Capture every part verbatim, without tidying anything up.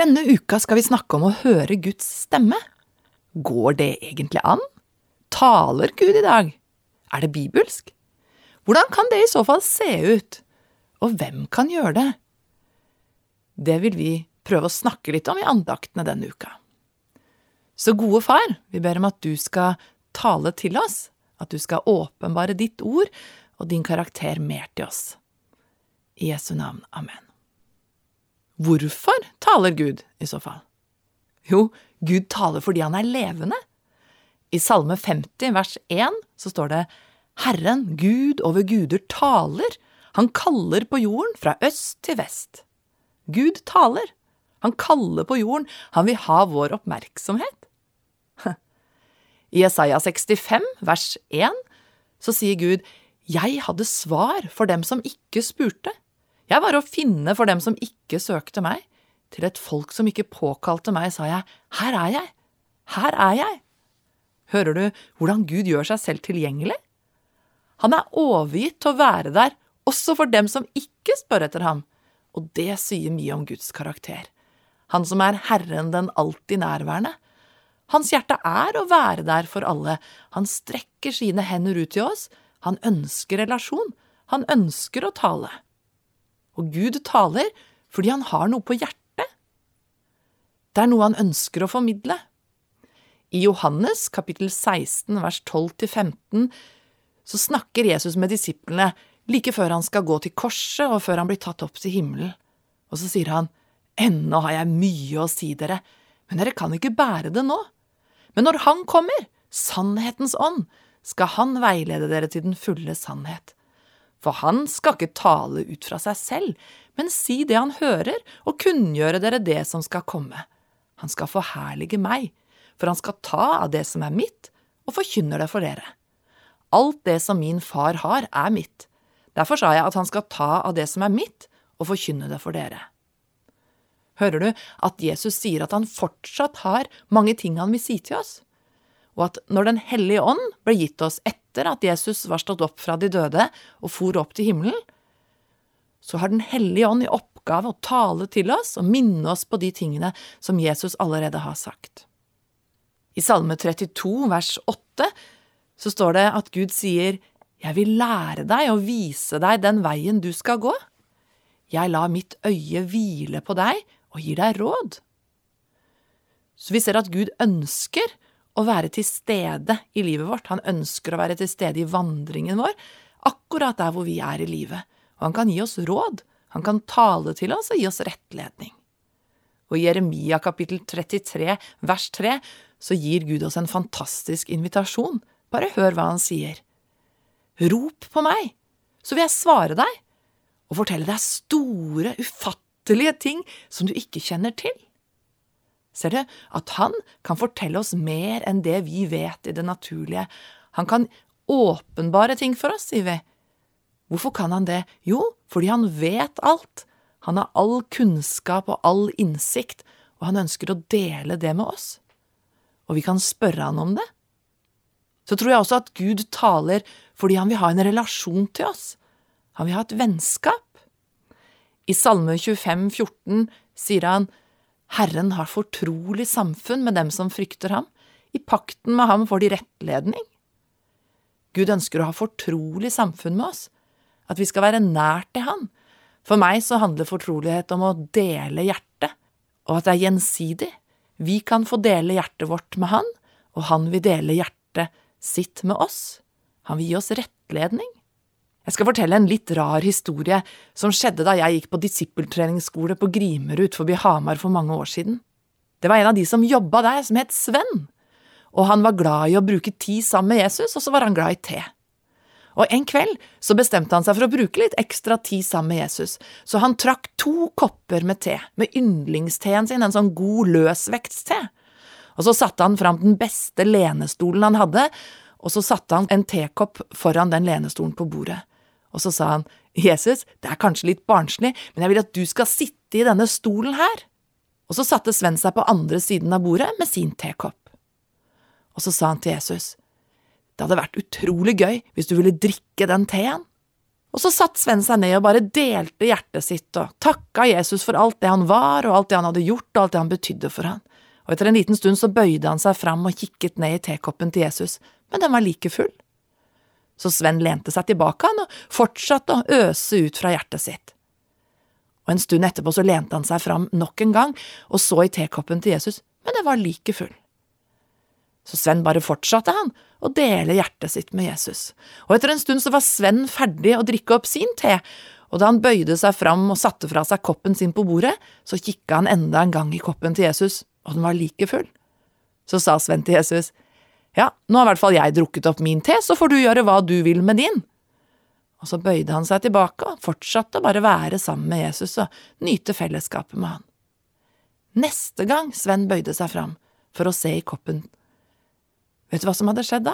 Denne uka skal vi snakke om å høre Guds stemme. Går det egentlig an? Taler Gud i dag? Er det bibelsk? Hvordan kan det i så fall se ut? Og hvem kan gjøre det? Det vil vi prøve å snakke litt om i andaktene denne uka. Så gode far, vi ber om at du skal tale til oss, at du skal åpenbare ditt ord og din karakter mer til oss. I Jesu navn, amen. Hvorfor taler Gud i så fall? Jo, Gud taler fordi han er levende. I Salme femti, vers én, så står det: Herren, Gud over guder, taler. Han kaller på jorden fra øst til vest. Gud taler. Han kaller på jorden. Han vil ha vår oppmerksomhet. I Jesaja sekstifem, vers én, så sier Gud: Jeg hadde svar for dem som ikke spurte. Jeg var å finne for dem som ikke søkte meg. Til et folk som ikke påkalte meg, sa jeg: Her er jeg. Her er jeg. Hører du hvordan Gud gjør seg selv tilgjengelig? Han er overgitt til å være der, også for dem som ikke spør etter ham. Og det sier mye om Guds karakter. Han som er Herren den alltid nærværende. Hans hjerte er å være der for alle. Han strekker sine hender ut til oss. Han ønsker relasjon. Han ønsker å tale. Og Gud taler fordi han har noe på hjertet. Det er noe han ønsker å formidle. I Johannes kapittel seksten, vers tolv til femten, så snakker Jesus med disiplene like før han skal gå til korset og før han blir tatt opp til himmelen. Og så sier han: Ennå har jeg mye å si dere, men dere kan ikke bære det nå. Men når han kommer, sannhetens ånd, skal han veilede dere til den fulle sannhet. For han skal ikke tale ut fra seg selv, men si det han hører, og kunngjøre dere det som skal komme. Han skal forherlige meg, for han skal ta av det som er mitt, og forkynner det for dere. Alt det som min far har, er mitt. Derfor sa jeg at han skal ta av det som er mitt, og forkynne det for dere. Hører du at Jesus sier at han fortsatt har mange ting han vil si til oss? Og at når Den hellige ånd ble gitt oss etter at Jesus var stått opp fra de døde og for opp til himmelen, så har Den hellige ånd i oppgave å tale til oss og minne oss på de tingene som Jesus allerede har sagt. I Salme trettito, vers åtte, så står det at Gud sier: Jeg vil lære deg og vise deg den veien du skal gå. Jeg lar mitt øye hvile på deg og gir deg råd. Så vi ser at Gud ønsker å være til stede i livet vårt. Han ønsker å være til stede i vandringen vår, akkurat der hvor vi er i livet. Og han kan gi oss råd. Han kan tale til oss og gi oss rettledning. Og i Jeremia kapittel trettitre, vers tre, så gir Gud oss en fantastisk invitasjon. Bare hør hva han sier. Rop på meg, så vil jeg svare deg, og fortelle deg store, ufattelige ting som du ikke kjenner til. Ser du at han kan fortelle oss mer enn det vi vet i det naturlige. Han kan åpenbare ting for oss, sier vi. Hvorfor kan han det? Jo, fordi han vet alt. Han har all kunnskap og all innsikt, og han ønsker å dele det med oss. Og vi kan spørre han om det. Så tror jeg også at Gud taler fordi han vil ha en relasjon til oss. Han vil ha et vennskap. I Salme tjuefem, fjorten sier han: Herren har fortrolig samfunn med dem som frykter ham. I pakten med ham får de rettledning. Gud ønsker å ha fortrolig samfunn med oss. At vi skal være nær til han. For meg så handler fortrolighet om å dele hjertet, og at det er gjensidig. Vi kan få dele hjertet vårt med han, og han vil dele hjertet sitt med oss. Han vil gi oss rettledning. Jeg skal fortelle en litt rar historie som skjedde da jeg gikk på disippeltreningsskole på Grimerud forbi Hamar for mange år siden. Det var en av de som jobbet der, som het Sven. Og han var glad i å bruke tid sammen med Jesus, og så var han glad i te. Og en kveld så bestemte han seg for å bruke litt ekstra tid sammen med Jesus, så han trakk to kopper med te, med yndlingsteen sin, en sånn god løsvektste. Og så satte han fram den beste lenestolen han hadde, og så satte han en tekopp foran den lenestolen på bordet. Og så sa han: Jesus, det er kanskje litt barnslig, men jeg vil at du skal sitte i denne stolen her. Og så satte Sven seg på andre siden av bordet med sin tekopp. Og så sa han til Jesus: Det hadde vært utrolig gøy hvis du ville drikke den teen. Og så satt Sven seg ned og bare delte hjertet sitt og takka Jesus for alt det han var og alt det han hadde gjort og alt det han betydde for han. Og etter en liten stund så bøyde han seg fram og kikket ned i tekoppen til Jesus, men den var like full. Så Sven lente seg tilbake han og fortsatte å øse ut fra hjertet sitt. Og en stund etterpå så lente han seg fram nok en gang og så i tekoppen til Jesus, men den var like full. Så Sven bare fortsatte han å dele hjertet sitt med Jesus. Og etter en stund så var Sven ferdig å drikke opp sin te, og da han bøyde seg fram og satte fra seg koppen sin på bordet, så kikket han enda en gang i koppen til Jesus, og den var like full. Så sa Sven til Jesus, ja, nå har i hvert fall jeg drukket opp min te, så får du gjøre hva du vil med din. Og så bøyde han seg tilbake og fortsatte å bare være sammen med Jesus og nyte fellesskapet med han. Neste gang Sven bøyde seg fram for å se i koppen, vet du hva som hadde skjedd da?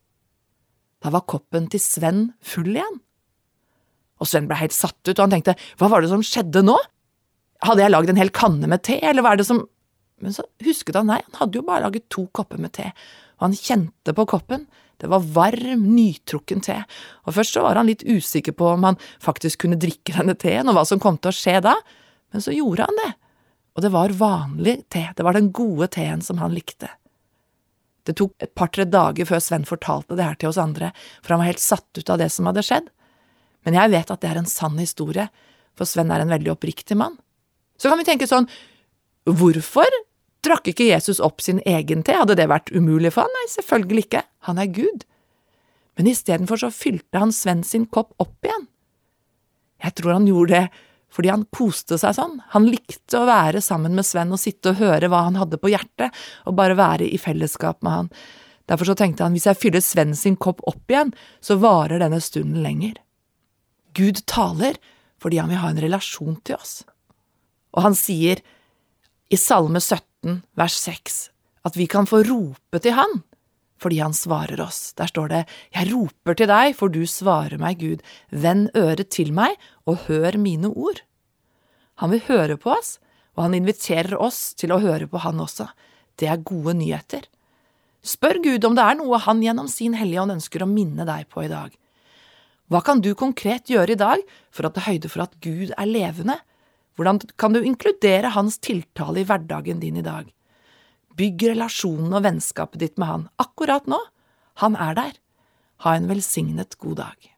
Da var koppen til Sven full igjen. Og Sven ble helt satt ut, og han tenkte, hva var det som skjedde nå? Hadde jeg laget en hel kanne med te, eller hva er det som… Men så husket han, nei, han hadde jo bare laget to kopper med te, og han kjente på koppen. Det var varm, nytrukken te, og først så var han litt usikker på om han faktisk kunne drikke denne teen, og hva som kom til å skje da, men så gjorde han det. Og det var vanlig te, det var den gode teen som han likte. Det tok et par-tre dager før Sven fortalte det her til oss andre, for han var helt satt ut av det som hadde skjedd. Men jeg vet at det er en sann historie, for Sven er en veldig oppriktig mann. Så kan vi tenke sånn, hvorfor drakk ikke Jesus opp sin egen te? Hadde det vært umulig for han? Nei, selvfølgelig ikke. Han er Gud. Men i stedet for så fylte han Sven sin kopp opp igjen. Jeg tror han gjorde det fordi han koste seg sånn. Han likte å være sammen med Sven og sitte og høre hva han hadde på hjertet, og bare være i fellesskap med han. Derfor så tenkte han, hvis jeg fyller Sven sin kopp opp igjen, så varer denne stunden lenger. Gud taler fordi han vil ha en relasjon til oss. Og han sier i Salme sytten, vers seks, at vi kan få rope til han, fordi han svarer oss. Der står det, jeg roper til deg, for du svarer meg, Gud. Vend øret til meg, og hør mine ord. Han vil høre på oss, og han inviterer oss til å høre på han også. Det er gode nyheter. Spør Gud om det er noe han gjennom sin hellige ånd ønsker å minne deg på i dag. Hva kan du konkret gjøre i dag for å ta høyde for at Gud er levende? Hvordan kan du inkludere hans tiltale i hverdagen din i dag? Bygg relasjonen og vennskapet ditt med han akkurat nå. Han er der. Ha en velsignet god dag.